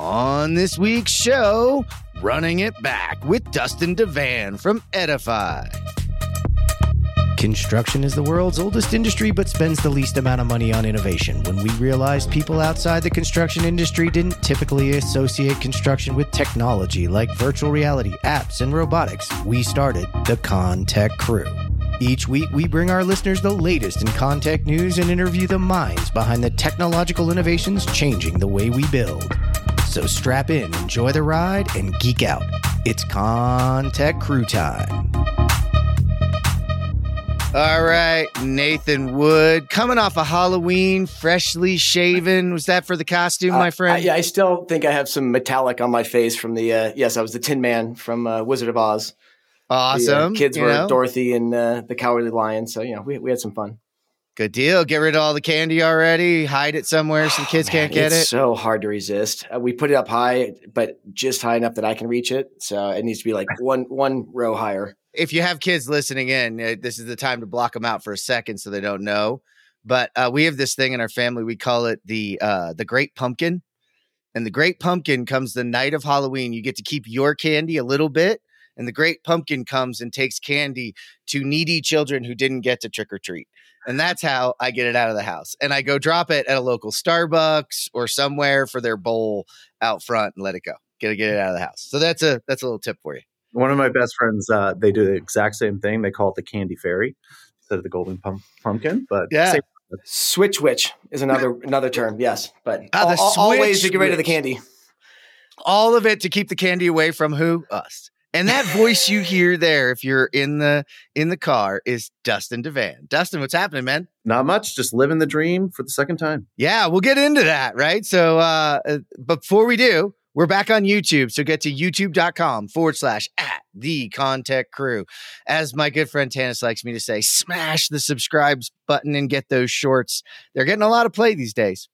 On this week's show, Running It Back with Dustin Devan from Edify. Construction is the world's oldest industry, but spends the least amount of money on innovation. When we realized people outside the construction industry didn't typically associate construction with technology like virtual reality, apps, and robotics, we started the ConTech Crew. Each week, we bring our listeners the latest in ConTech news and interview the minds behind the technological innovations changing the way we build. So strap in, enjoy the ride, and geek out. It's ConTech Crew time. All right, Nathan Wood, coming off of Halloween, freshly shaven. Was that for the costume, my friend? Yeah, I still think I have some metallic on my face from the, yes, I was the Tin Man from Wizard of Oz. Awesome. The kids were Dorothy and the Cowardly Lion. So, we had some fun. Good deal. Get rid of all the candy already. Hide it somewhere so the kids can't get it. It's so hard to resist. We put it up high, but just high enough that I can reach it. So it needs to be like one row higher. If you have kids listening in, this is the time to block them out for a second so they don't know. But we have this thing in our family. We call it the Great Pumpkin. And the Great Pumpkin comes the night of Halloween. You get to keep your candy a little bit. And the Great Pumpkin comes and takes candy to needy children who didn't get to trick or treat. And that's how I get it out of the house. And I go drop it at a local Starbucks or somewhere for their bowl out front and let it go. Get it out of the house. So that's a little tip for you. One of my best friends, they do the exact same thing. They call it the Candy Fairy instead of the Golden Pumpkin. But yeah. Switch witch is another term. Yes. But always to get rid of the candy. All of it to keep the candy away from who? Us. And that voice you hear there, if you're in the car, is Dustin Devan. Dustin, what's happening, man? Not much. Just living the dream for the second time. Yeah, we'll get into that, right? So before we do, we're back on YouTube. So get to youtube.com/@the ConTech Crew. As my good friend Tanis likes me to say, smash the subscribe button and get those shorts. They're getting a lot of play these days.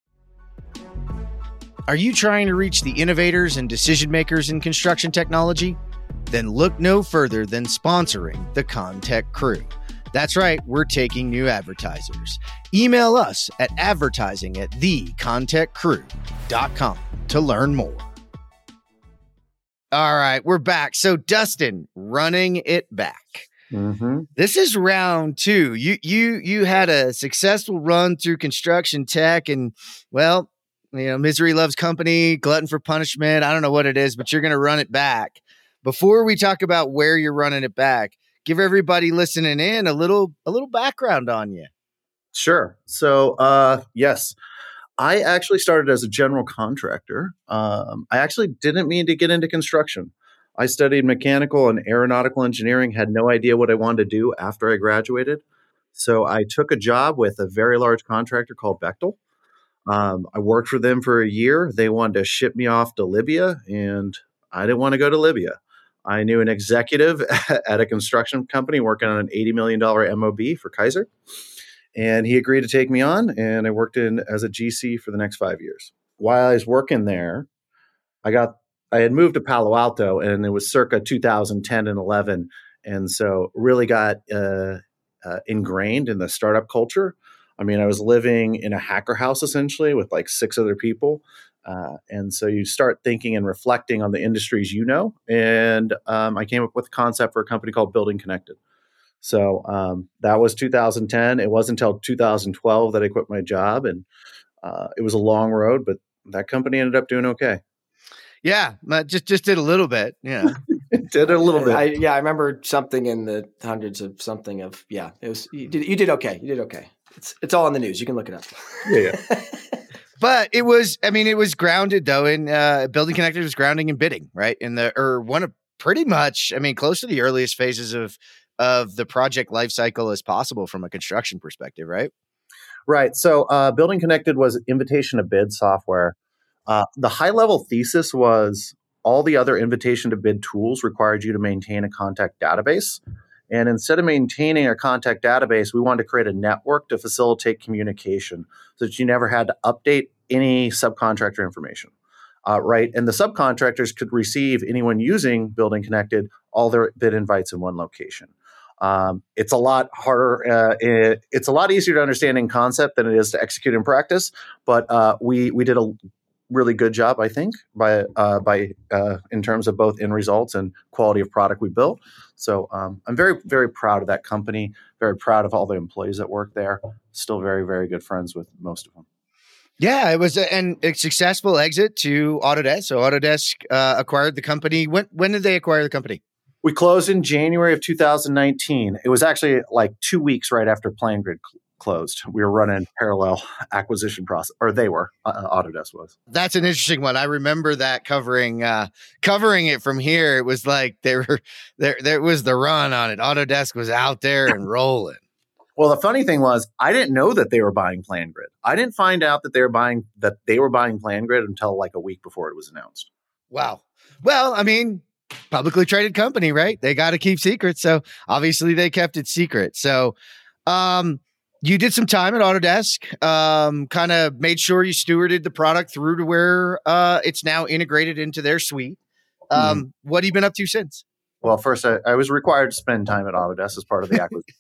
Are you trying to reach the innovators and decision makers in construction technology? Then look no further than sponsoring the ConTech Crew. That's right, we're taking new advertisers. Email us at advertising@thecontechcrew.com to learn more. All right, we're back. So Dustin, running it back. Mm-hmm. This is round 2. You had a successful run through construction tech and, well, misery loves company, glutton for punishment. I don't know what it is, but you're going to run it back. Before we talk about where you're running it back, give everybody listening in a little background on you. Sure. So, yes, I actually started as a general contractor. I actually didn't mean to get into construction. I studied mechanical and aeronautical engineering, had no idea what I wanted to do after I graduated. So I took a job with a very large contractor called Bechtel. I worked for them for a year. They wanted to ship me off to Libya, and I didn't want to go to Libya. I knew an executive at a construction company working on an $80 million MOB for Kaiser, and he agreed to take me on, and I worked in as a GC for the next 5 years. While I was working there, I had moved to Palo Alto, and it was circa 2010 and 11, and so really got ingrained in the startup culture. I mean, I was living in a hacker house essentially with like 6 other people. And so you start thinking and reflecting on the industries and I came up with a concept for a company called Building Connected. So that was 2010. It wasn't until 2012 that I quit my job, and it was a long road, but that company ended up doing okay. Yeah, just did a little bit. Yeah, did a little bit. I remember something in the hundreds of something of It was you did okay. You did okay. It's all on the news. You can look it up. Yeah. But it was grounded though in Building Connected was grounding in bidding, right? One of pretty much, close to the earliest phases of the project life cycle as possible from a construction perspective, right? Right. So Building Connected was invitation to bid software. The high level thesis was all the other invitation to bid tools required you to maintain a contact database. And instead of maintaining a contact database, we wanted to create a network to facilitate communication so that you never had to update any subcontractor information. Right. And the subcontractors could receive anyone using Building Connected, all their bid invites in one location. It's a lot harder. It's a lot easier to understand in concept than it is to execute in practice. But we did really good job, I think, by in terms of both end results and quality of product we built. So I'm very, very proud of that company. Very proud of all the employees that work there. Still very, very good friends with most of them. Yeah, it was a successful exit to Autodesk. So Autodesk acquired the company. When did they acquire the company? We closed in January of 2019. It was actually like 2 weeks right after PlanGrid closed. We were running parallel acquisition process, or they were. Autodesk was. That's an interesting one. I remember that covering it from here. It was like there was the run on it. Autodesk was out there and rolling. Well, the funny thing was, I didn't know that they were buying PlanGrid. I didn't find out that they were buying PlanGrid until like a week before it was announced. Wow. Well, I mean, publicly traded company, right? They got to keep secrets. So obviously they kept it secret. So you did some time at Autodesk, kind of made sure you stewarded the product through to where it's now integrated into their suite. What have you been up to since? Well, first, I was required to spend time at Autodesk as part of the acquisition.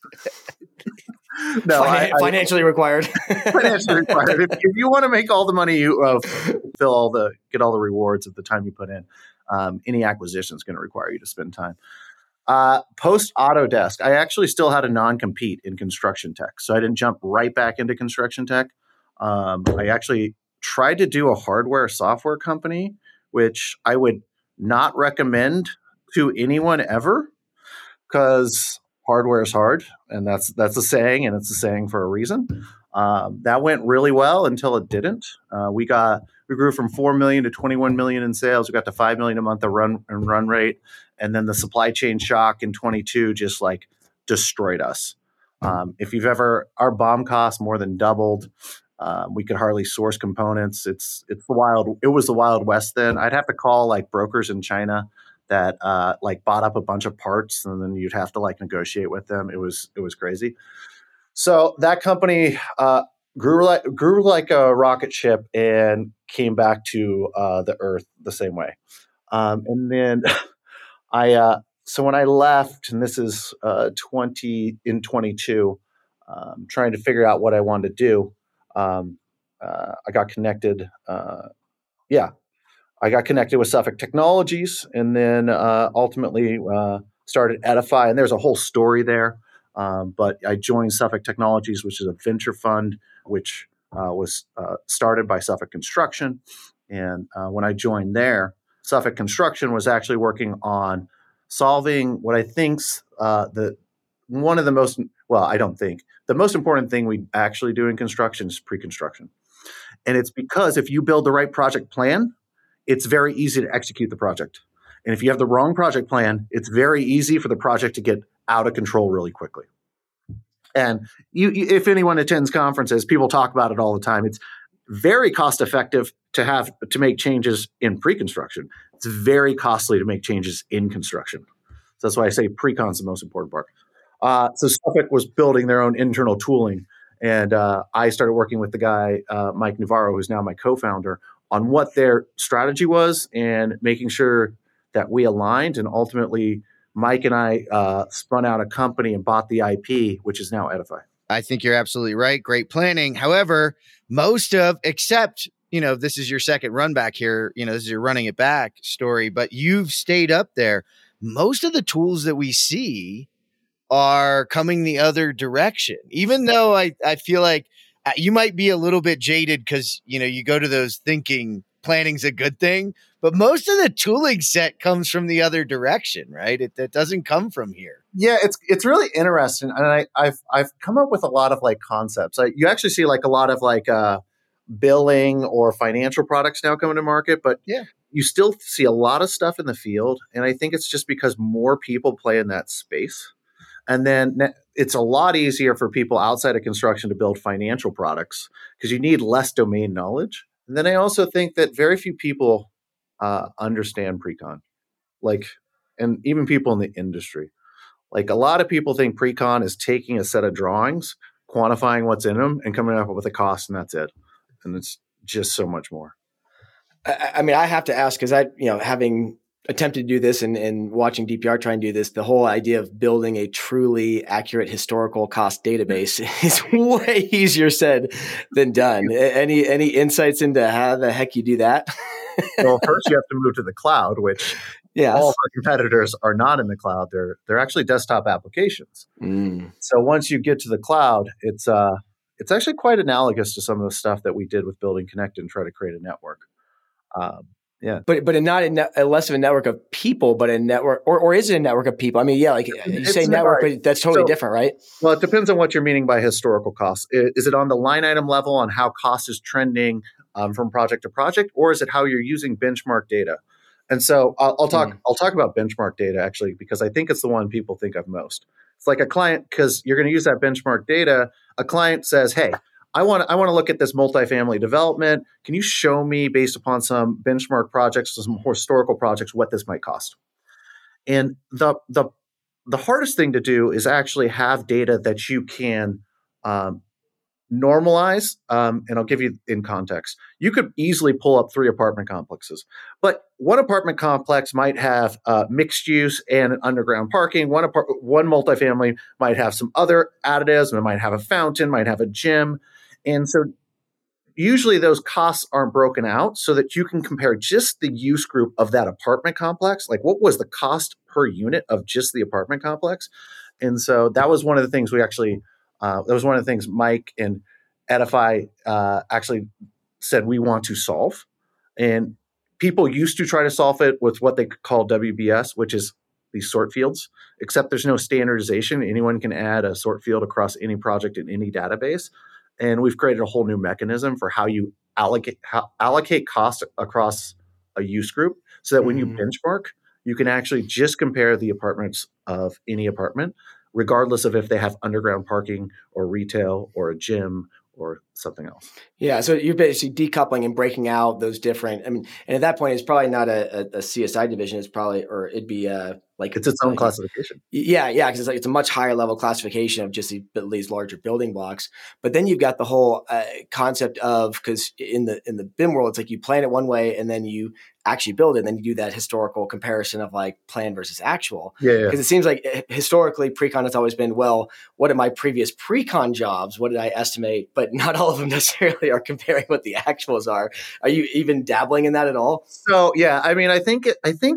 No, financially required. Financially required. If you want to make all the money, you get all the rewards at the time you put in. Any acquisition is going to require you to spend time. Post Autodesk, I actually still had a non-compete in construction tech, so I didn't jump right back into construction tech. I actually tried to do a hardware software company, which I would not recommend to anyone ever, because hardware is hard, and that's a saying, and it's a saying for a reason. That went really well until it didn't. We grew from 4 million to 21 million in sales. We got to 5 million a month of run rate, and then the supply chain shock in 22 just like destroyed us. Our BOM cost more than doubled. We could hardly source components. It was the Wild West then. I'd have to call like brokers in China that like bought up a bunch of parts, and then you'd have to like negotiate with them. It was crazy. So that company grew like a rocket ship and came back to the earth the same way. And then so when I left, and this is 22, trying to figure out what I wanted to do, I got connected. I got connected with Suffolk Technologies, and then ultimately started Edify. And there's a whole story there. But I joined Suffolk Technologies, which is a venture fund, which was started by Suffolk Construction. And when I joined there, Suffolk Construction was actually working on solving what I think's the most important thing we actually do in construction is pre-construction. And it's because if you build the right project plan, it's very easy to execute the project. And if you have the wrong project plan, it's very easy for the project to get out of control really quickly. And if anyone attends conferences, people talk about it all the time. It's very cost effective to make changes in pre-construction. It's very costly to make changes in construction. So that's why I say pre-con is the most important part. So Suffolk was building their own internal tooling. And I started working with the guy, Mike Navarro, who's now my co-founder, on what their strategy was and making sure that we aligned. And ultimately, Mike and I spun out a company and bought the IP, which is now Edify. I think you're absolutely right. Great planning. However, except, this is your second run back here, this is your running it back story, but you've stayed up there. Most of the tools that we see are coming the other direction, even though I feel like you might be a little bit jaded because, you go to those thinking planning's a good thing, but most of the tooling set comes from the other direction, right? It doesn't come from here. Yeah, it's really interesting. And I've come up with a lot of like concepts. You actually see like a lot of like billing or financial products now coming to market, but yeah, you still see a lot of stuff in the field. And I think it's just because more people play in that space. And then it's a lot easier for people outside of construction to build financial products because you need less domain knowledge. And then I also think that very few people understand pre-con, and even people in the industry. Like a lot of people think pre-con is taking a set of drawings, quantifying what's in them, and coming up with a cost, and that's it. And it's just so much more. I mean, I have to ask because having attempted to do this and watching DPR try and do this, the whole idea of building a truly accurate historical cost database is way easier said than done. Any insights into how the heck you do that? Well, first you have to move to the cloud, which all of our competitors are not in the cloud. They're actually desktop applications. So once you get to the cloud, it's actually quite analogous to some of the stuff that we did with building Connect and try to create a network. Yeah, but not a less of a network of people, but a network, or is it a network of people? I mean, yeah, like you say network, but that's totally different, right? Well, it depends on what you're meaning by historical costs. Is it on the line item level on how cost is trending from project to project, or is it how you're using benchmark data? And so I'll talk about benchmark data actually, because I think it's the one people think of most. It's like a client, because you're going to use that benchmark data. A client says, "Hey, I want to look at this multifamily development. Can you show me, based upon some benchmark projects, some historical projects, what this might cost?" And the hardest thing to do is actually have data that you can normalize. And I'll give you in context. You could easily pull up 3 apartment complexes, but one apartment complex might have mixed use and underground parking. One multifamily might have some other additives, and it might have a fountain, might have a gym. And so usually those costs aren't broken out so that you can compare just the use group of that apartment complex. Like, what was the cost per unit of just the apartment complex? And so that was one of the things we actually, that was one of the things Mike and Edify actually said we want to solve. And people used to try to solve it with what they call WBS, which is these sort fields, except there's no standardization. Anyone can add a sort field across any project in any database. And we've created a whole new mechanism for how you allocate cost across a use group, so that when you benchmark, you can actually just compare the apartments of any apartment, regardless of if they have underground parking or retail or a gym or something else. Yeah. So you're basically decoupling and breaking out those different, I mean, and at that point, it's probably not a CSI division. It's probably, or it'd be like it's its own classification. Yeah. Yeah. Cause it's a much higher level classification of just these larger building blocks. But then you've got the whole concept of, cause in the BIM world, it's like you plan it one way and then you actually build it. And then you do that historical comparison of like plan versus actual. Yeah. Cause it seems like historically pre-con has always been, well, what are my previous pre-con jobs? What did I estimate? But not all of them necessarily are comparing what the actuals are. Are you even dabbling in that at all? So yeah, I mean, I think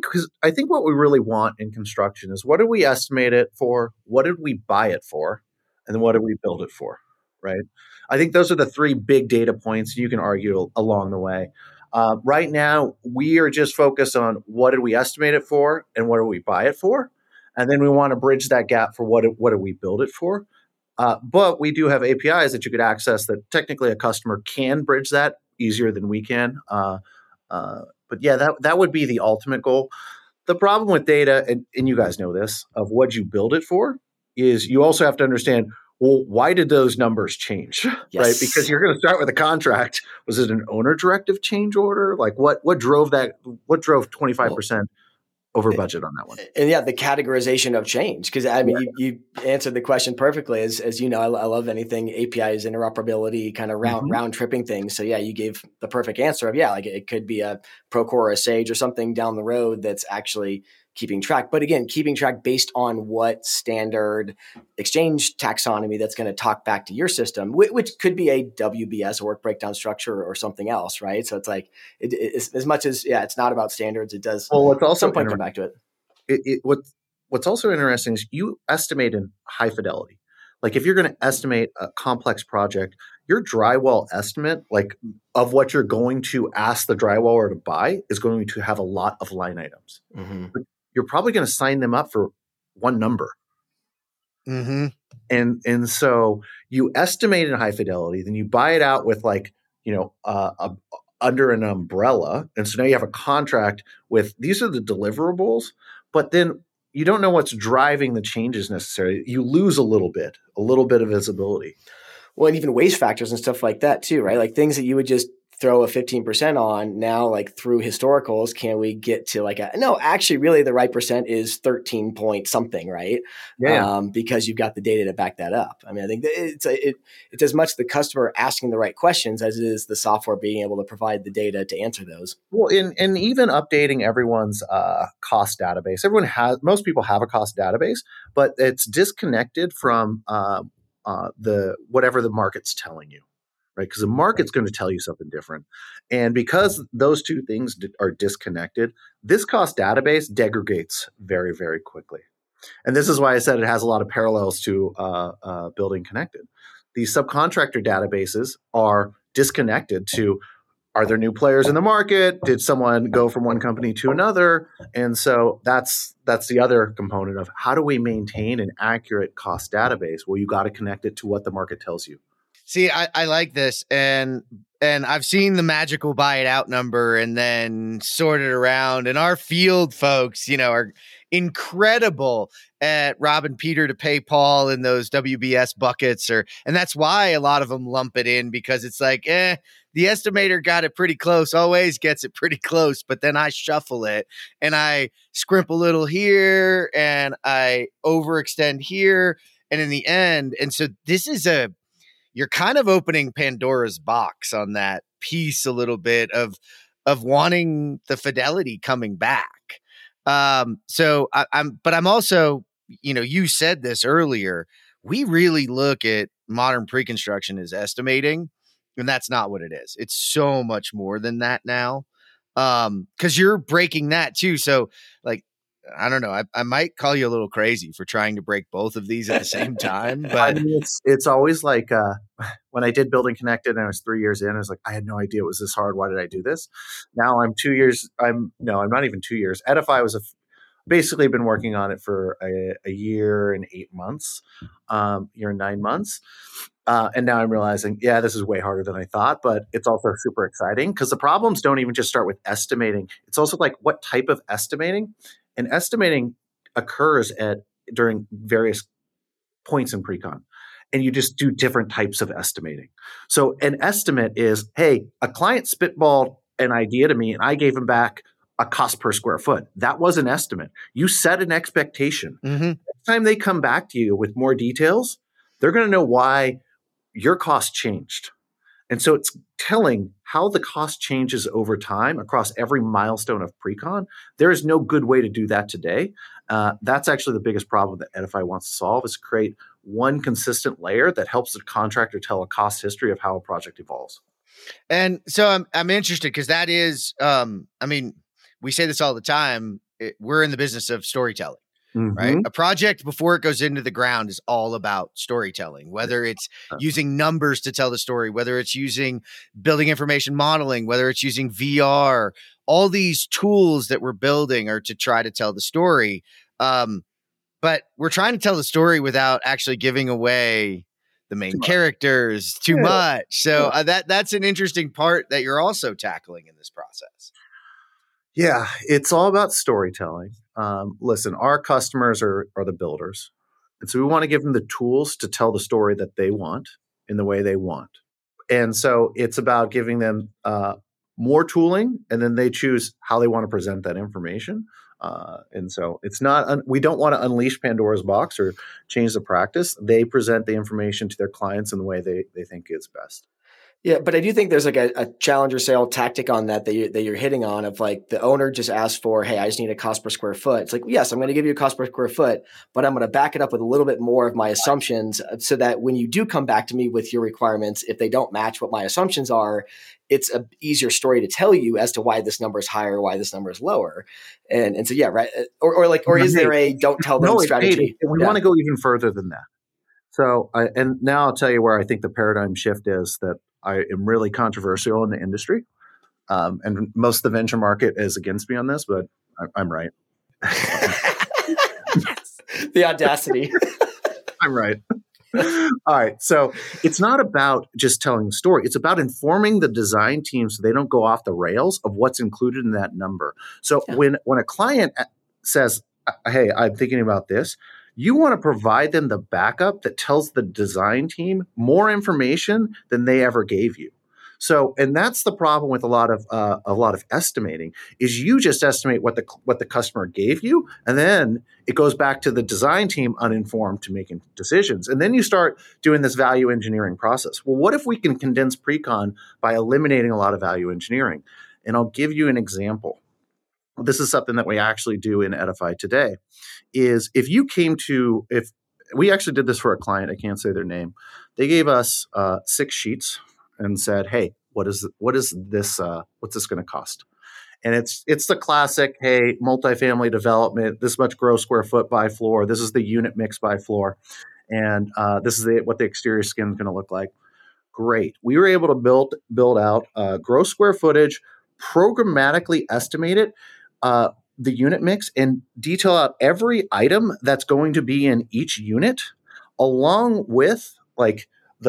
what we really want in construction is, what did we estimate it for? What did we buy it for? And then what did we build it for? Right. I think those are the 3 big data points. You can argue along the way. Right now, we are just focused on what did we estimate it for and what did we buy it for? And then we want to bridge that gap for what did we build it for? But we do have APIs that you could access that technically a customer can bridge that easier than we can. But yeah, that would be the ultimate goal. The problem with data, and you guys know this, of what you build it for, is you also have to understand, well, why did those numbers change? Yes. Right? Because you're going to start with a contract. Was it an owner directive change order? Like what drove that? What drove 25% over budget on that one? And yeah, the categorization of change. Because I mean, you answered the question perfectly. As you know, I love anything APIs, interoperability, kind of round tripping things. So yeah, you gave the perfect answer of, yeah, like it could be a Procore or a Sage or something down the road that's actually keeping track. But again, keeping track based on what standard exchange taxonomy that's going to talk back to your system, which could be a WBS, a work breakdown structure, or something else, right? So it's like, it's, as much as, yeah, it's not about standards, it does at some point come back to it. What's also interesting is you estimate in high fidelity. Like if you're going to estimate a complex project, your drywall estimate, like of what you're going to ask the drywaller to buy, is going to have a lot of line items. But you're probably going to sign them up for one number. And so you estimate in high fidelity, then you buy it out with like, under an umbrella. And so now you have a contract with, these are the deliverables, but then you don't know what's driving the changes necessarily. You lose a little bit of visibility. Well, and even waste factors and stuff like that too, right? Like things that you would just throw a 15% on now, like through historicals, can we get to like no, actually really the right percent is 13 point something, right? Yeah. Because you've got the data to back that up. I mean, I think it's as much the customer asking the right questions as it is the software being able to provide the data to answer those. Well, and even updating everyone's cost database. Most people have a cost database, but it's disconnected from the whatever the market's telling you, right? Because the market's going to tell you something different, and because those two things are disconnected, this cost database degrades very, very quickly. And this is why I said it has a lot of parallels to Building Connected. These subcontractor databases are disconnected to, are there new players in the market? Did someone go from one company to another? And so that's the other component of how do we maintain an accurate cost database? Well, you got to connect it to what the market tells you. See, I like this, and I've seen the magical buy it out number and then sort it around. And our field folks, are incredible at robbing Peter to pay Paul in those WBS buckets, and that's why a lot of them lump it in, because it's like, the estimator got it pretty close, always gets it pretty close, but then I shuffle it and I scrimp a little here and I overextend here, and in the end, and so you're kind of opening Pandora's box on that piece a little bit of wanting the fidelity coming back. So I'm also, you said this earlier, we really look at modern pre-construction as estimating, and that's not what it is. It's so much more than that now. 'Cause you're breaking that too. So like, I don't know. I might call you a little crazy for trying to break both of these at the same time, but I mean, it's always like when I did Building Connected and I was 3 years in, I was like, I had no idea it was this hard. Why did I do this? Now I'm 2 years. I'm not even 2 years. Edify was basically been working on it for a year and 8 months, year and 9 months. And now I'm realizing, yeah, this is way harder than I thought, but it's also super exciting because the problems don't even just start with estimating. It's also like what type of estimating. And estimating occurs during various points in pre-con, and you just do different types of estimating. So an estimate is, hey, a client spitballed an idea to me and I gave him back a cost per square foot. That was an estimate. You set an expectation. Mm-hmm. Next time they come back to you with more details, they're going to know why your cost changed. And so it's telling how the cost changes over time across every milestone of pre-con. There is no good way to do that today. That's actually the biggest problem that Edify wants to solve, is create one consistent layer that helps the contractor tell a cost history of how a project evolves. And so I'm interested because that is, we say this all the time. We're in the business of storytelling. Mm-hmm. Right. A project before it goes into the ground is all about storytelling, whether it's using numbers to tell the story, whether it's using building information modeling, whether it's using VR, all these tools that we're building are to try to tell the story. But we're trying to tell the story without actually giving away the main characters too much. So that's an interesting part that you're also tackling in this process. Yeah, it's all about storytelling. Listen, our customers are the builders. And so we want to give them the tools to tell the story that they want in the way they want. And so it's about giving them more tooling, and then they choose how they want to present that information. And so it's not, we don't want to unleash Pandora's box or change the practice. They present the information to their clients in the way they think is best. Yeah, but I do think there's like a challenger sale tactic on that you're hitting on, of like the owner just asked for, hey, I just need a cost per square foot. It's like, yes, I'm going to give you a cost per square foot, but I'm going to back it up with a little bit more of my assumptions so that when you do come back to me with your requirements, if they don't match what my assumptions are, it's an easier story to tell you as to why this number is higher, why this number is lower. And so, yeah, right. Or is there a don't tell them strategy? We want to go even further than that. So, and now I'll tell you where I think the paradigm shift is that I am really controversial in the industry. And most of the venture market is against me on this, but I'm right. The audacity. I'm right. All right. So it's not about just telling the story. It's about informing the design team so they don't go off the rails of what's included in that number. So when a client says, hey, I'm thinking about this, you want to provide them the backup that tells the design team more information than they ever gave you. So, and that's the problem with a lot of estimating is you just estimate what the customer gave you, and then it goes back to the design team uninformed to making decisions, and then you start doing this value engineering process. Well, what if we can condense pre-con by eliminating a lot of value engineering? And I'll give you an example. This is something that we actually do in Edify today. Is if we actually did this for a client, I can't say their name. They gave us 6 sheets and said, "Hey, what's this going to cost?" And it's the classic, hey, multifamily development, this much gross square foot by floor, this is the unit mix by floor, and this is what the exterior skin is going to look like. Great. We were able to build out gross square footage, programmatically estimate it, the unit mix, and detail out every item that's going to be in each unit, along with like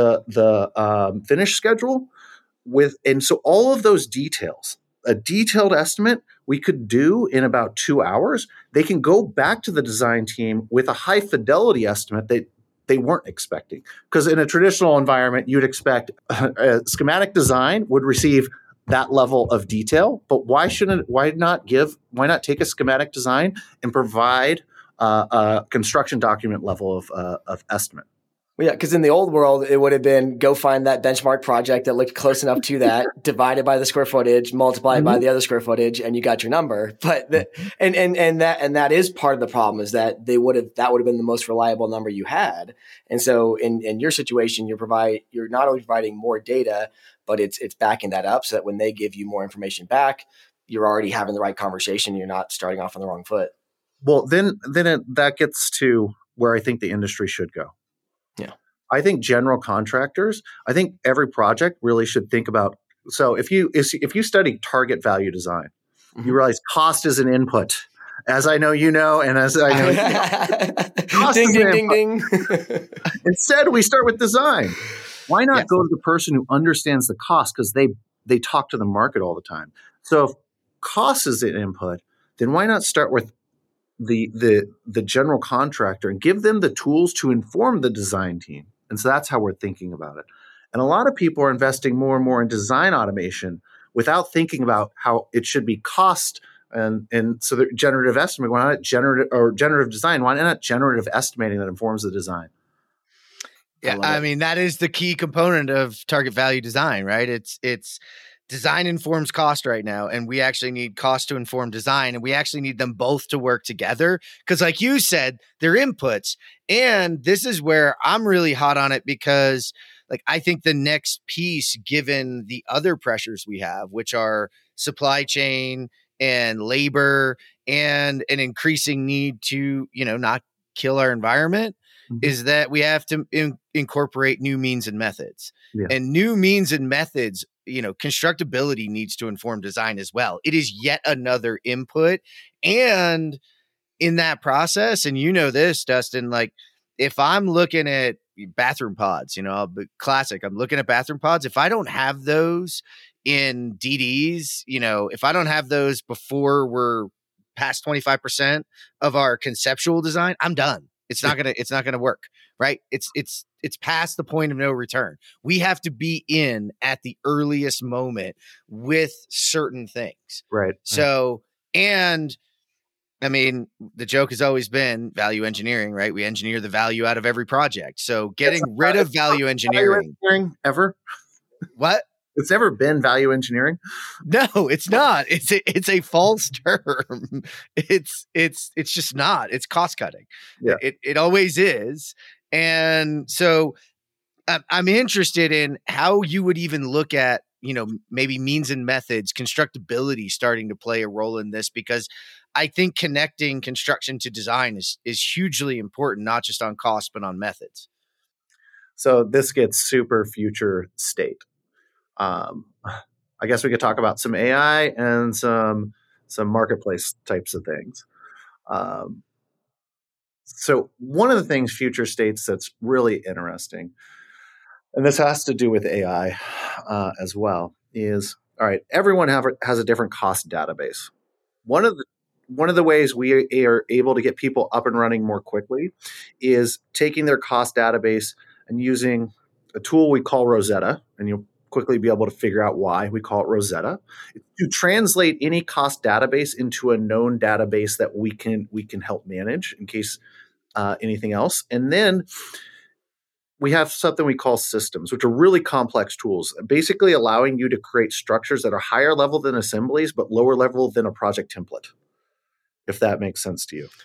the finish schedule. And so all of those details, a detailed estimate we could do in about 2 hours. They can go back to the design team with a high fidelity estimate that they weren't expecting. Because in a traditional environment, you'd expect a schematic design would receive that level of detail, but why not take a schematic design and provide a construction document level of estimate? Well, yeah, because in the old world, it would have been go find that benchmark project that looked close enough to that, divide it by the square footage, multiply it by the other square footage, and you got your number. But that is part of the problem is that that would have been the most reliable number you had. And so in your situation, you're not only providing more data, but it's backing that up so that when they give you more information back, you're already having the right conversation. You're not starting off on the wrong foot. Well, that gets to where I think the industry should go. Yeah. I think general contractors, I think every project really should think about. So if you study target value design, you realize cost is an input. As I know you know, and as I know you know. Cost ding, is ding, an ding, input. ding. Instead, we start with design. Why not go to the person who understands the cost, because they talk to the market all the time. So if cost is an input, then why not start with the general contractor and give them the tools to inform the design team? And so that's how we're thinking about it. And a lot of people are investing more and more in design automation without thinking about how it should be cost. And so the generative estimate, why not generative design? Why not generative estimating that informs the design? Yeah, I mean, that is the key component of target value design, right? It's design informs cost right now, and we actually need cost to inform design, and we actually need them both to work together because, like you said, they're inputs. And this is where I'm really hot on it because, like, I think the next piece, given the other pressures we have, which are supply chain and labor and an increasing need to, not kill our environment, is that we have to incorporate new means and methods. Yeah. And new means and methods, constructability needs to inform design as well. It is yet another input. And in that process, and this, Dustin, like if I'm looking at bathroom pods, classic, I'm looking at bathroom pods. If I don't have those in DDs, if I don't have those before we're past 25% of our conceptual design, I'm done. It's not gonna work, right? It's past the point of no return. We have to be in at the earliest moment with certain things. Right. So, and I mean, the joke has always been value engineering, right? We engineer the value out of every project. So getting rid of value engineering ever. What? It's never been value engineering. No, it's not. It's a false term. It's just not. It's cost cutting. Yeah. It always is. And so I'm interested in how you would even look at, maybe means and methods, constructability starting to play a role in this, because I think connecting construction to design is hugely important, not just on cost, but on methods. So this gets super future state. I guess we could talk about some AI and some marketplace types of things. So one of the things future states that's really interesting, and this has to do with AI as well, is all right. Everyone has a different cost database. One of the ways we are able to get people up and running more quickly is taking their cost database and using a tool we call Rosetta, and you'll quickly be able to figure out why. We call it Rosetta. To translate any cost database into a known database that we can help manage in case anything else. And then we have something we call systems, which are really complex tools, basically allowing you to create structures that are higher level than assemblies, but lower level than a project template, if that makes sense to you.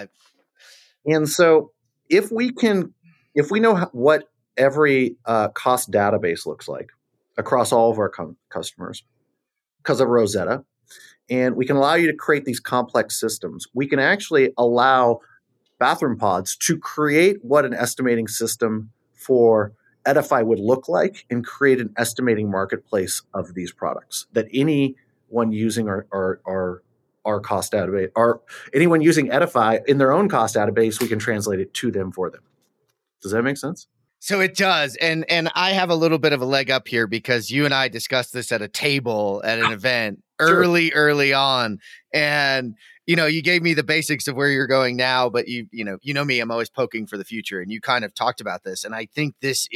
And so if we know what every cost database looks like across all of our customers because of Rosetta, and we can allow you to create these complex systems, we can actually allow Bathroom Pods to create what an estimating system for Edify would look like and create an estimating marketplace of these products that anyone using our cost database, or anyone using Edify in their own cost database, we can translate it to them for them. Does that make sense? So it does. And I have a little bit of a leg up here because you and I discussed this at a table at an event early on. And, you gave me the basics of where you're going now, but you know me, I'm always poking for the future. And you kind of talked about this. And I think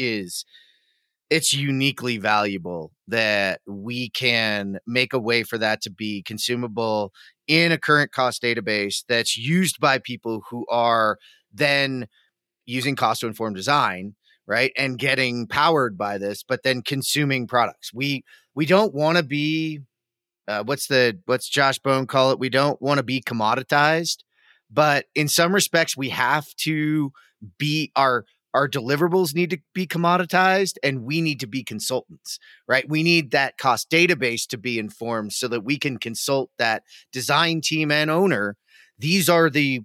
it's uniquely valuable that we can make a way for that to be consumable in a current cost database that's used by people who are then using cost to inform design, right? And getting powered by this, but then consuming products. We don't want to be, what's Josh Bone call it? We don't want to be commoditized, but in some respects we have to be our deliverables need to be commoditized and we need to be consultants, right? We need that cost database to be informed so that we can consult that design team and owner. These are the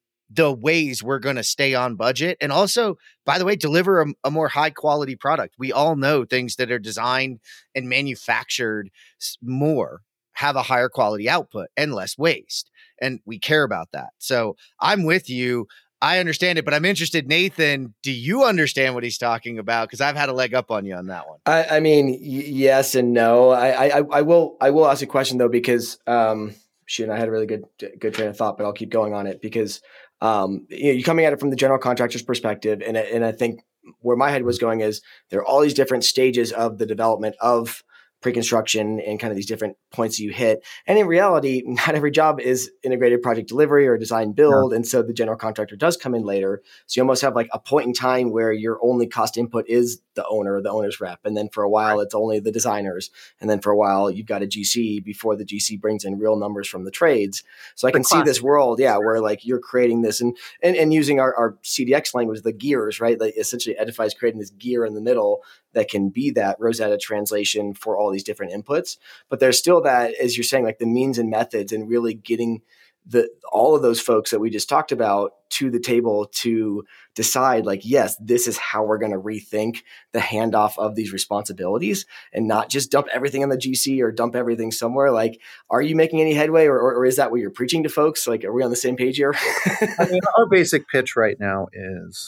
ways we're going to stay on budget. And also, by the way, deliver a more high quality product. We all know things that are designed and manufactured more have a higher quality output and less waste. And we care about that. So I'm with you. I understand it, but I'm interested, Nathan, do you understand what he's talking about? Because I've had a leg up on you on that one. I mean, yes and no. I will ask a question though, because I had a really good train of thought, but I'll keep going on it because you're coming at it from the general contractor's perspective, and I think where my head was going is there are all these different stages of the development of pre-construction and kind of these different points that you hit. And in reality, not every job is integrated project delivery or design build. Yeah. And so the general contractor does come in later. So you almost have like a point in time where your only cost input is the owner, the owner's rep. And then for a while, it's only the designers. And then for a while, you've got a GC before the GC brings in real numbers from the trades. So I can see this world, where like you're creating this and using our CDX language, the gears, right? Like essentially Edify is creating this gear in the middle that can be that Rosetta translation for all these different inputs. But there's still that, as you're saying, like the means and methods and really getting all of those folks that we just talked about to the table to decide like, yes, this is how we're going to rethink the handoff of these responsibilities and not just dump everything on the GC or dump everything somewhere. Like, are you making any headway or is that what you're preaching to folks? Like, are we on the same page here? I mean, our basic pitch right now is,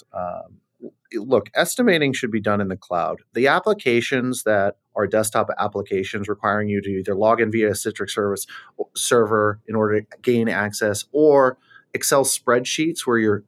look, estimating should be done in the cloud. The applications that are desktop applications requiring you to either log in via a Citrix server in order to gain access, or Excel spreadsheets where you're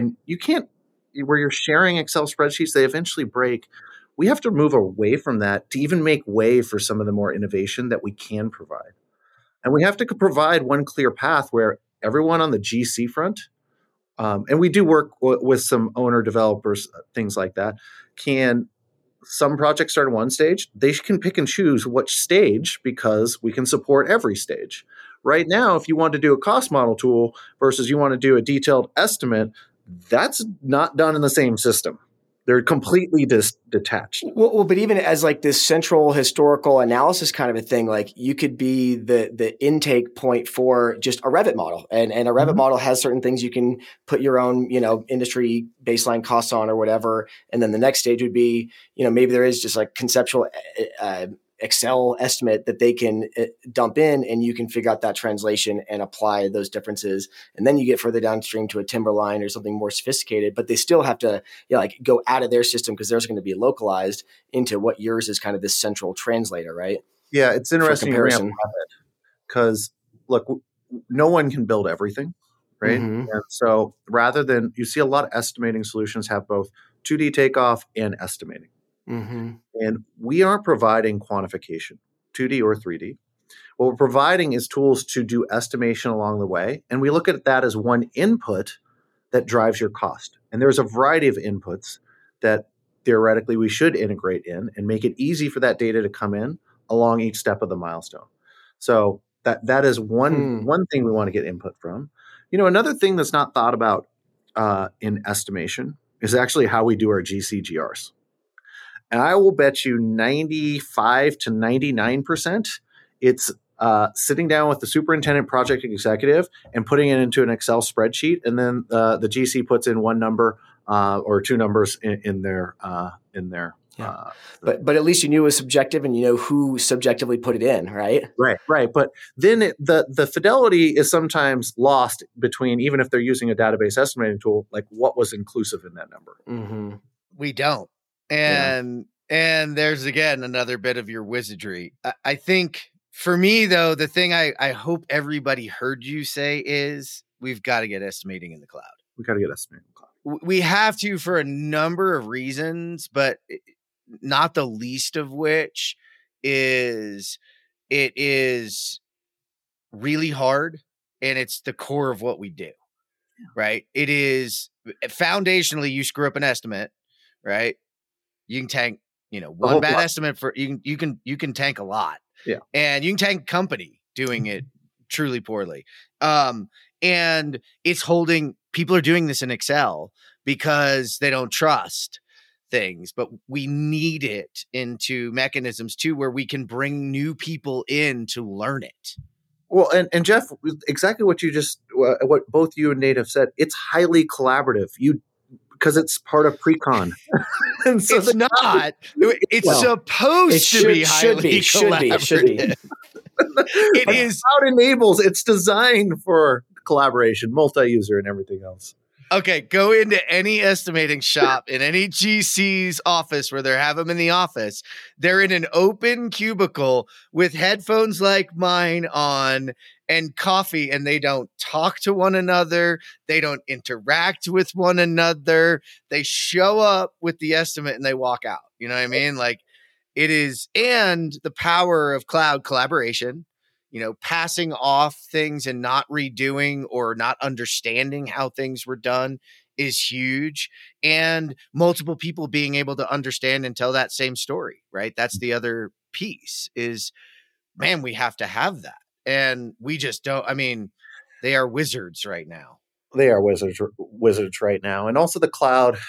sharing Excel spreadsheets, they eventually break. We have to move away from that to even make way for some of the more innovation that we can provide. And we have to provide one clear path where everyone on the GC front, and we do work with some owner developers, things like that. Some projects start at one stage. They can pick and choose which stage because we can support every stage. Right now, if you want to do a cost model tool versus you want to do a detailed estimate, that's not done in the same system. They're completely detached. Well, but even as like this central historical analysis kind of a thing, like you could be the intake point for just a Revit model, and a Revit model has certain things you can put your own, industry baseline costs on or whatever. And then the next stage would be, maybe there is just like conceptual Excel estimate that they can dump in, and you can figure out that translation and apply those differences. And then you get further downstream to a Timberline or something more sophisticated, but they still have to go out of their system because theirs going to be localized into what yours is kind of this central translator, right? Yeah, it's interesting because look, no one can build everything, right? Mm-hmm. And so rather than, you see a lot of estimating solutions have both 2D takeoff and estimating. Mm-hmm. And we aren't providing quantification, 2D or 3D. What we're providing is tools to do estimation along the way. And we look at that as one input that drives your cost. And there's a variety of inputs that theoretically we should integrate in and make it easy for that data to come in along each step of the milestone. So that is one thing we want to get input from. Another thing that's not thought about in estimation is actually how we do our GCGRs. And I will bet you 95 to 99% it's sitting down with the superintendent project executive and putting it into an Excel spreadsheet. And then the GC puts in one number or two numbers in there. Yeah. But at least you knew it was subjective and you know who subjectively put it in, right? Right. But then the fidelity is sometimes lost between, even if they're using a database estimating tool, like what was inclusive in that number. Mm-hmm. We don't. And there's, again, another bit of your wizardry. I think for me, though, the thing I hope everybody heard you say is we've got to get estimating in the cloud. We got to get estimating in the cloud. We have to for a number of reasons, but not the least of which is it is really hard and it's the core of what we do, right? It is foundationally, you screw up an estimate, right? You can tank, one bad estimate for you can tank a lot. Yeah. And you can tank a company doing it truly poorly. And it's holding, people are doing this in Excel because they don't trust things, but we need it into mechanisms too, where we can bring new people in to learn it. Well, and Jeff, exactly what you just, what both you and Nate have said, it's highly collaborative. Because it's part of pre-con. And so it's not. It's supposed to be highly collaborative. It should be. It is. How it enables, it's designed for collaboration, multi-user, and everything else. Okay, go into any estimating shop in any GC's office where they have them in the office. They're in an open cubicle with headphones like mine on and coffee, and they don't talk to one another. They don't interact with one another. They show up with the estimate and they walk out. You know what I mean? Like it is, and the power of cloud collaboration. Passing off things and not redoing or not understanding how things were done is huge. And multiple people being able to understand and tell that same story, right? That's the other piece is, man, we have to have that. And we just don't, they are wizards right now. They are wizards right now. And also the cloud,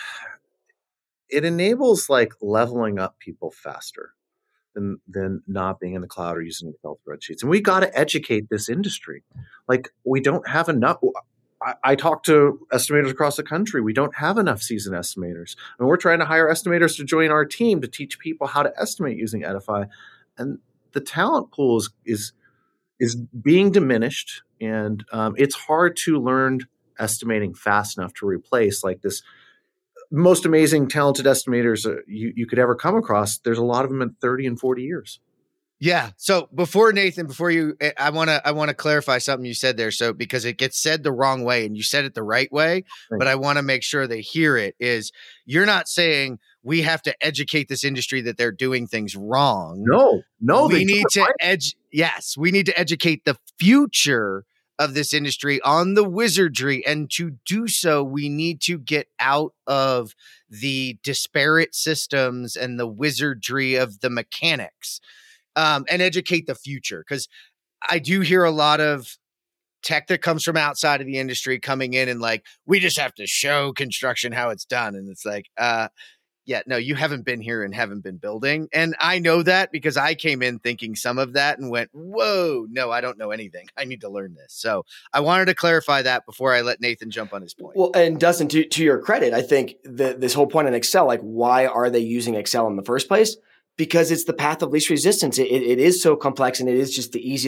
it enables like leveling up people faster than not being in the cloud or using Excel spreadsheets. And we got to educate this industry. Like we don't have enough. I talk to estimators across the country. We don't have enough seasoned estimators. And we're trying to hire estimators to join our team to teach people how to estimate using Edify. And the talent pool is being diminished. And it's hard to learn estimating fast enough to replace like this most amazing, talented estimators you could ever come across. There's a lot of them in 30 and 40 years. Yeah. So Nathan, I want to clarify something you said there. So, because it gets said the wrong way and you said it the right way, but I want to make sure they hear it is you're not saying we have to educate this industry that they're doing things wrong. No, we need to we need to educate the future of this industry on the wizardry. And to do so, we need to get out of the disparate systems and the wizardry of the mechanics, and educate the future. Because I do hear a lot of tech that comes from outside of the industry coming in and like, we just have to show construction how it's done. And it's like, yeah, no, you haven't been here and haven't been building. And I know that because I came in thinking some of that and went, whoa, no, I don't know anything. I need to learn this. So I wanted to clarify that before I let Nathan jump on his point. Well, and Dustin, to your credit, I think this whole point in Excel, like why are they using Excel in the first place? Because it's the path of least resistance. It is so complex and it is just the easiest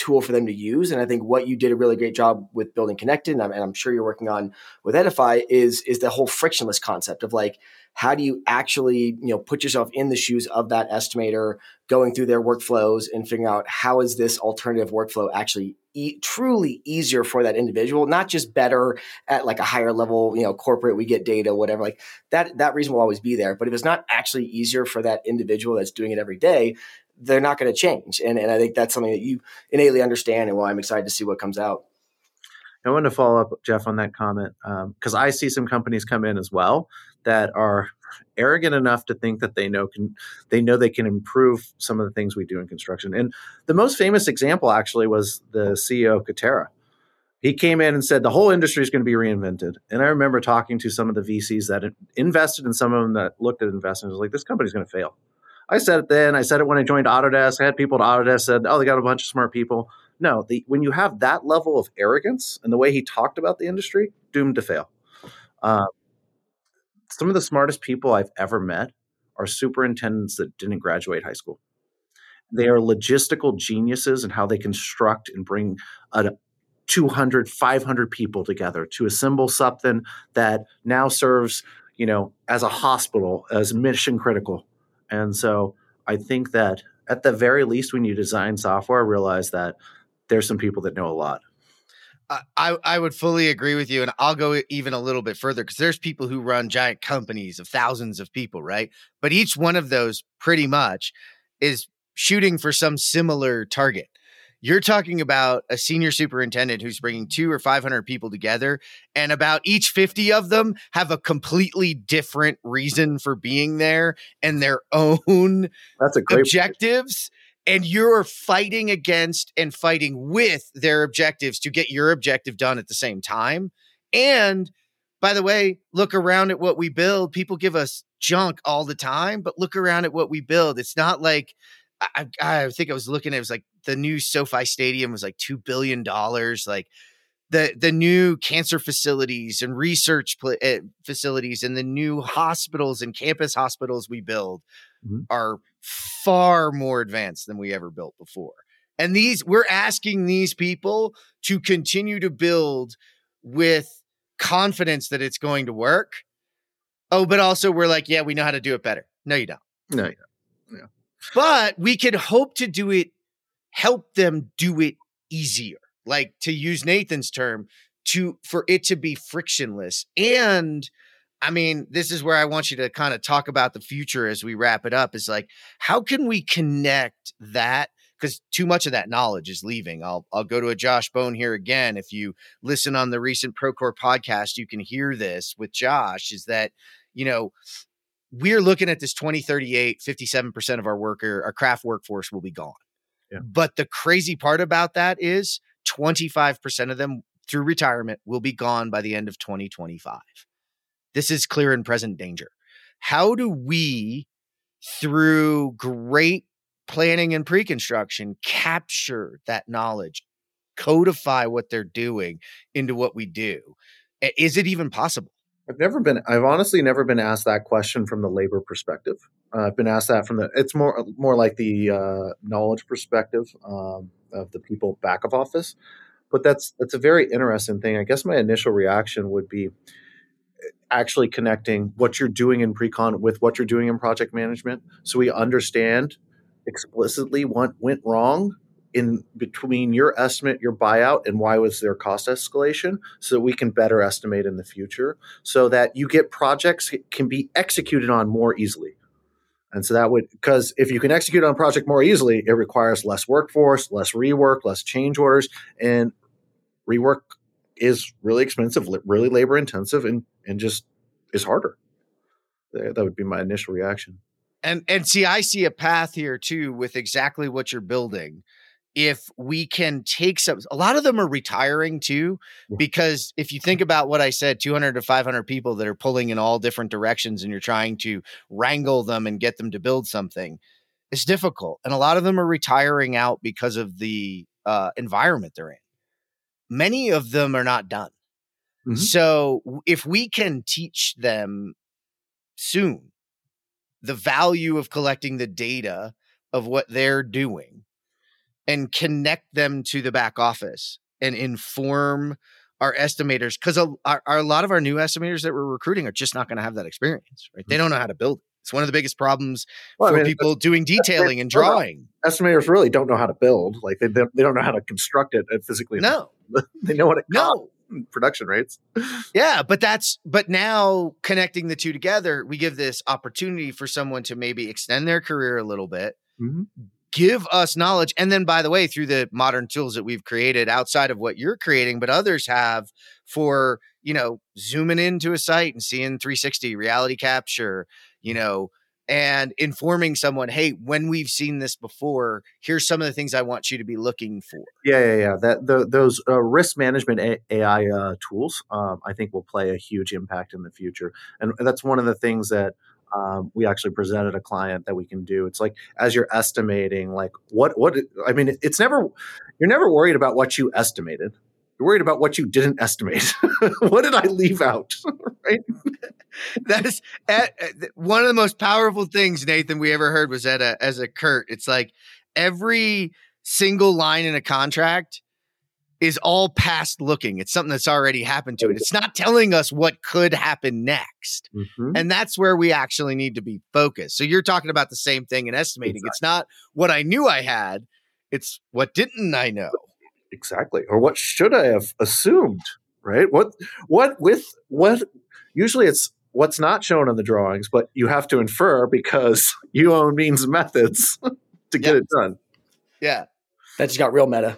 tool for them to use. And I think what you did a really great job with building Connected, and I'm sure you're working on with Edify, is the whole frictionless concept of like, how do you actually, put yourself in the shoes of that estimator, going through their workflows and figuring out how is this alternative workflow actually truly easier for that individual, not just better at like a higher level, corporate, we get data, whatever, like that reason will always be there. But if it's not actually easier for that individual that's doing it every day, they're not going to change. And I think that's something that you innately understand, and why I'm excited to see what comes out. I want to follow up, Jeff, on that comment, because I see some companies come in as well that are arrogant enough to think that they know they can improve some of the things we do in construction. And the most famous example actually was the CEO of Katerra. He came in and said the whole industry is going to be reinvented. And I remember talking to some of the VCs that invested and some of them that looked at investing and was like, this company's going to fail. I said it then. I said it when I joined Autodesk. I had people at Autodesk said, oh, they got a bunch of smart people. No, when you have that level of arrogance and the way he talked about the industry, doomed to fail. Some of the smartest people I've ever met are superintendents that didn't graduate high school. They are logistical geniuses in how they construct and bring 200, 500 people together to assemble something that now serves, as a hospital, as mission critical. And so I think that at the very least, when you design software, realize that there's some people that know a lot. I would fully agree with you. And I'll go even a little bit further, because there's people who run giant companies of thousands of people, right? But each one of those pretty much is shooting for some similar target. You're talking about a senior superintendent who's bringing 200 or 500 people together, and about each 50 of them have a completely different reason for being there and their own objectives. And you're fighting against and fighting with their objectives to get your objective done at the same time. And by the way, look around at what we build. People give us junk all the time, but look around at what we build. It's not like, I think I was looking at, it was like the new SoFi Stadium was like $2 billion. Like the new cancer facilities and research facilities and the new hospitals and campus hospitals we build are far more advanced than we ever built before. And we're asking these people to continue to build with confidence that it's going to work. Oh, but also we're like, yeah, we know how to do it better. No, you don't. No, you don't. Yeah. But we could hope to help them do it easier. Like, to use Nathan's term, for it to be frictionless. And I mean, this is where I want you to kind of talk about the future as we wrap it up, is like, how can we connect that? Because too much of that knowledge is leaving. I'll go to a Josh Bone here again. If you listen on the recent Procore podcast, you can hear this with Josh, is that, we're looking at this 2038, 57% of our craft workforce will be gone. Yeah. But the crazy part about that is 25% of them through retirement will be gone by the end of 2025. This is clear and present danger. How do we, through great planning and pre-construction, capture that knowledge, codify what they're doing into what we do? Is it even possible? I've honestly never been asked that question from the labor perspective. I've been asked that it's more like the knowledge perspective of the people back of office. But that's a very interesting thing. I guess my initial reaction would be actually connecting what you're doing in pre-con with what you're doing in project management, so we understand explicitly what went wrong in between your estimate, your buyout, and why was there cost escalation, so that we can better estimate in the future, so that you get projects can be executed on more easily. And so because if you can execute on a project more easily, it requires less workforce, less rework, less change orders, and rework is really expensive, really labor intensive, and just is harder. That would be my initial reaction. And see, I see a path here too with exactly what you're building. If we can take a lot of them are retiring too, because if you think about what I said, 200 to 500 people that are pulling in all different directions, and you're trying to wrangle them and get them to build something, it's difficult. And a lot of them are retiring out because of the environment they're in. Many of them are not done. Mm-hmm. So if we can teach them soon the value of collecting the data of what they're doing, and connect them to the back office and inform our estimators, because a lot of our new estimators that we're recruiting are just not going to have that experience, right? They don't know how to build it. It's one of the biggest problems for people doing detailing and drawing. Estimators really don't know how to build. Like they don't know how to construct it physically. No. They know what it costs. Production rates. Yeah, but now connecting the two together, we give this opportunity for someone to maybe extend their career a little bit, give us knowledge. And then, by the way, through the modern tools that we've created outside of what you're creating, but others have for, zooming into a site and seeing 360 reality capture, and informing someone, hey, when we've seen this before, here's some of the things I want you to be looking for. Yeah. Those risk management AI tools, I think, will play a huge impact in the future, and that's one of the things that we actually presented a client that we can do. It's like, as you're estimating, like it's never, you're never worried about what you estimated. You're worried about what you didn't estimate. What did I leave out? Right. That is one of the most powerful things, Nathan, we ever heard was as a Kurt. It's like every single line in a contract is all past looking. It's something that's already happened to it. It's not telling us what could happen next. And that's where we actually need to be focused. So you're talking about the same thing in estimating. Exactly. It's not what I knew I had. It's what didn't I know? Exactly. Or what should I have assumed? Right. What usually it's what's not shown in the drawings, but you have to infer because you own means and methods to get it done. Yeah. That just got real meta.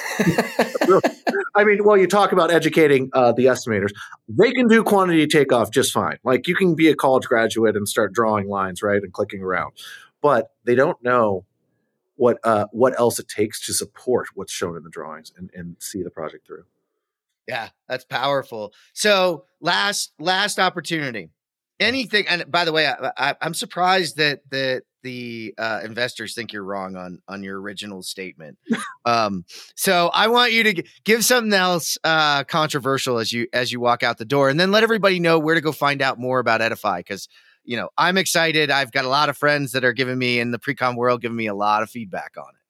I mean, well, you talk about educating the estimators. They can do quantity takeoff just fine. Like, you can be a college graduate and start drawing lines, right, and clicking around. But they don't know what else it takes to support what's shown in the drawings and see the project through. Yeah, that's powerful. So last opportunity. Anything, and by the way, I'm surprised that the investors think you're wrong on your original statement. So I want you to give something else controversial as you walk out the door, and then let everybody know where to go find out more about Edify, because I'm excited. I've got a lot of friends that are giving me in the pre-com world, giving me a lot of feedback on it.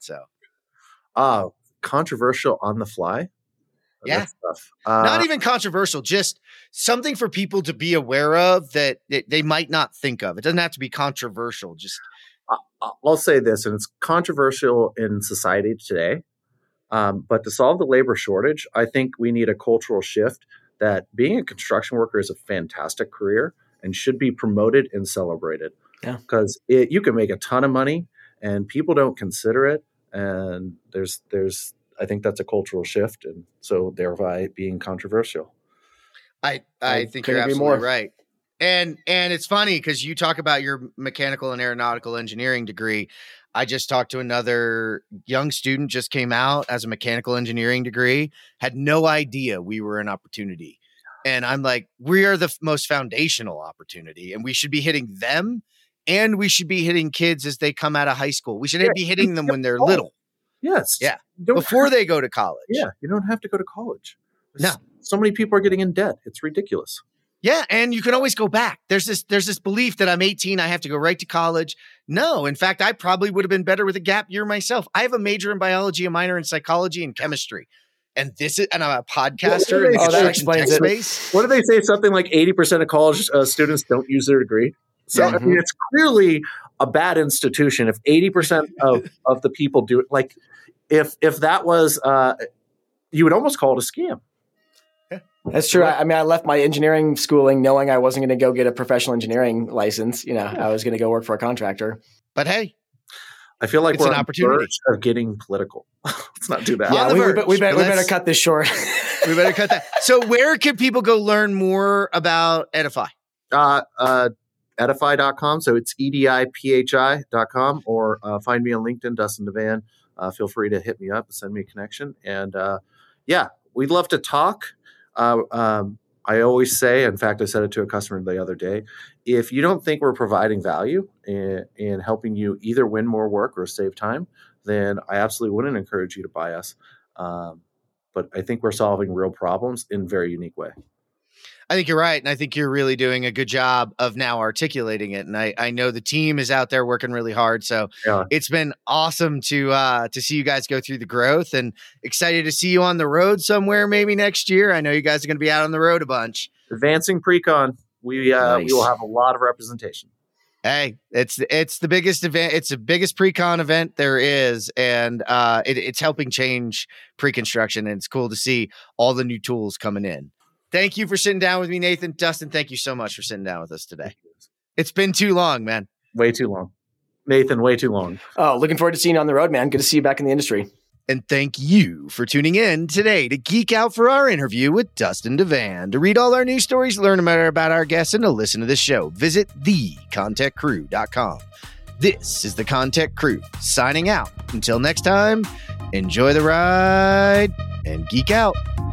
So controversial on the fly. Yeah. Not even controversial, just something for people to be aware of that they might not think of. It doesn't have to be controversial. Just I'll say this, and it's controversial in society today. But to solve the labor shortage, I think we need a cultural shift that being a construction worker is a fantastic career and should be promoted and celebrated. Yeah. Because you can make a ton of money and people don't consider it. And there's I think that's a cultural shift, and so thereby being controversial. I think you're absolutely right. And it's funny because you talk about your mechanical and aeronautical engineering degree. I just talked to another young student, just came out as a mechanical engineering degree, had no idea we were an opportunity. And I'm like, we are the most foundational opportunity, and we should be hitting them, and we should be hitting kids as they come out of high school. We should be hitting them when they're little. Yes. Yeah. Before they go to college. Yeah. You don't have to go to college. No. So many people are getting in debt. It's ridiculous. Yeah. And you can always go back. There's this belief that I'm 18. I have to go right to college. No. In fact, I probably would have been better with a gap year myself. I have a major in biology, a minor in psychology and chemistry. And I'm a podcaster in the construction tech space. What do they say? Something like 80% of college students don't use their degree. So I mean, it's clearly a bad institution if 80% of the people do it. Like, if that was, you would almost call it a scam. Yeah. That's true. I mean, I left my engineering schooling knowing I wasn't going to go get a professional engineering license. I was going to go work for a contractor. But hey, I feel like it's we're an opportunity of getting political. Let's not do that. Yeah, we better cut this short. We better cut that. So where can people go learn more about Edify? Edify.com. So it's ediphi.com, or find me on LinkedIn, Dustin Devan. Feel free to hit me up, send me a connection. And we'd love to talk. I always say, in fact, I said it to a customer the other day, if you don't think we're providing value in helping you either win more work or save time, then I absolutely wouldn't encourage you to buy us. But I think we're solving real problems in a very unique way. I think you're right. And I think you're really doing a good job of now articulating it. And I know the team is out there working really hard. So it's been awesome to see you guys go through the growth, and excited to see you on the road somewhere maybe next year. I know you guys are going to be out on the road a bunch. Advancing Pre-Con. We will have a lot of representation. Hey, it's the biggest event. It's the biggest pre-con event there is. And it's helping change pre-construction. And it's cool to see all the new tools coming in. Thank you for sitting down with me, Nathan. Dustin, thank you so much for sitting down with us today. It's been too long, man. Way too long. Nathan, way too long. Oh, looking forward to seeing you on the road, man. Good to see you back in the industry. And thank you for tuning in today to geek out for our interview with Dustin Devan. To read all our news stories, learn more about our guests, and to listen to this show, visit thecontechcrew.com. This is the Contech Crew signing out. Until next time, enjoy the ride and geek out.